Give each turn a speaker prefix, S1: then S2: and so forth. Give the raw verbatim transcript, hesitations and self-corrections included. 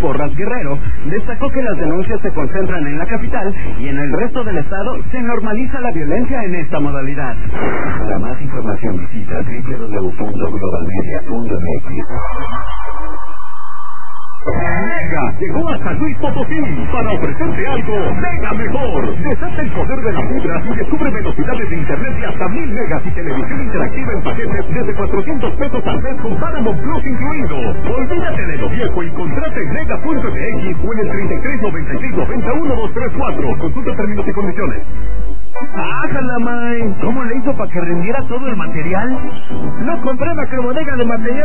S1: Porras Guerrero, destacó que las denuncias se concentran en la capital y en el resto del estado se normaliza la violencia en esta modalidad.
S2: Para más información visita doble u doble u doble u punto global media punto m x.
S3: Mega llegó hasta Luis Potosí para ofrecerte algo mega mejor. Desata el poder de la fibra y descubre velocidades de internet de hasta mil megas y televisión interactiva en paquetes desde cuatrocientos pesos al mes con Paramount Plus incluido. Olvídate de lo viejo y contrata en mega punto m x o en el treinta y tres noventa y seis noventa uno dos tres cuatro. Consulta términos y condiciones.
S1: ¡Ájala, May! ¿Cómo le hizo para que rindiera todo el material? No compré macrobodega de material